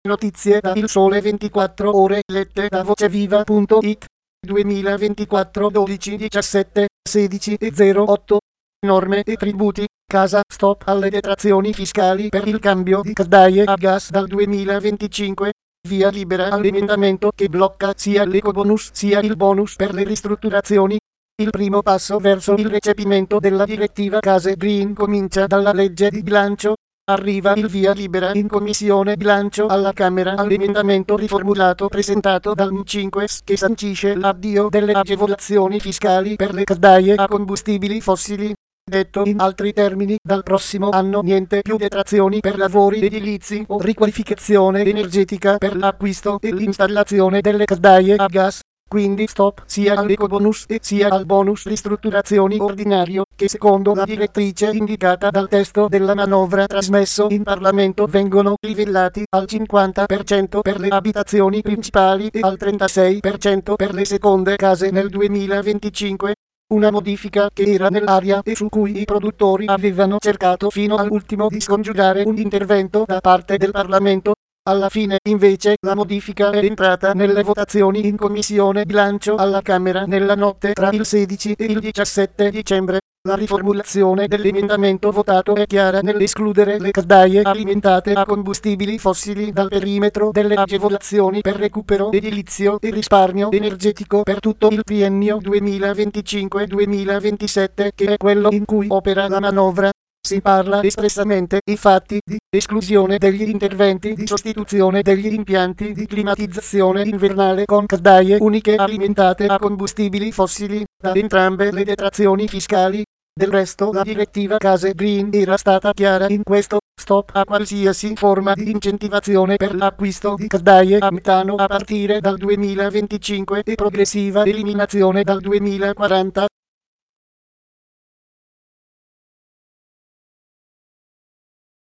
Notizie da Il Sole 24 Ore lette da voceviva.it 2024 12 17 16 e 08 Norme e tributi. Casa stop alle detrazioni fiscali per il cambio di caldaie a gas dal 2025. Via libera all'emendamento che blocca sia l'ecobonus sia il bonus per le ristrutturazioni. Il primo passo verso il recepimento della direttiva Case Green comincia dalla legge di bilancio. Arriva il via libera in commissione bilancio alla Camera all'emendamento riformulato presentato dal M5 che sancisce l'avvio delle agevolazioni fiscali per le caldaie a combustibili fossili. Detto in altri termini, dal prossimo anno niente più detrazioni per lavori edilizi o riqualificazione energetica per l'acquisto e l'installazione delle caldaie a gas. Quindi stop sia all'ecobonus e sia al bonus ristrutturazioni ordinario, che secondo la direttrice indicata dal testo della manovra trasmesso in Parlamento vengono livellati al 50% per le abitazioni principali e al 36% per le seconde case nel 2025. Una modifica che era nell'aria e su cui i produttori avevano cercato fino all'ultimo di scongiurare un intervento da parte del Parlamento. Alla fine, invece, la modifica è entrata nelle votazioni in commissione bilancio alla Camera nella notte tra il 16 e il 17 dicembre. La riformulazione dell'emendamento votato è chiara nell'escludere le caldaie alimentate a combustibili fossili dal perimetro delle agevolazioni per recupero edilizio e risparmio energetico per tutto il triennio 2025-2027, che è quello in cui opera la manovra. Si parla espressamente, infatti, di esclusione degli interventi di sostituzione degli impianti di climatizzazione invernale con caldaie uniche alimentate a combustibili fossili da entrambe le detrazioni fiscali. Del resto, la direttiva Case Green era stata chiara in questo: stop a qualsiasi forma di incentivazione per l'acquisto di caldaie a metano a partire dal 2025 e progressiva eliminazione dal 2040.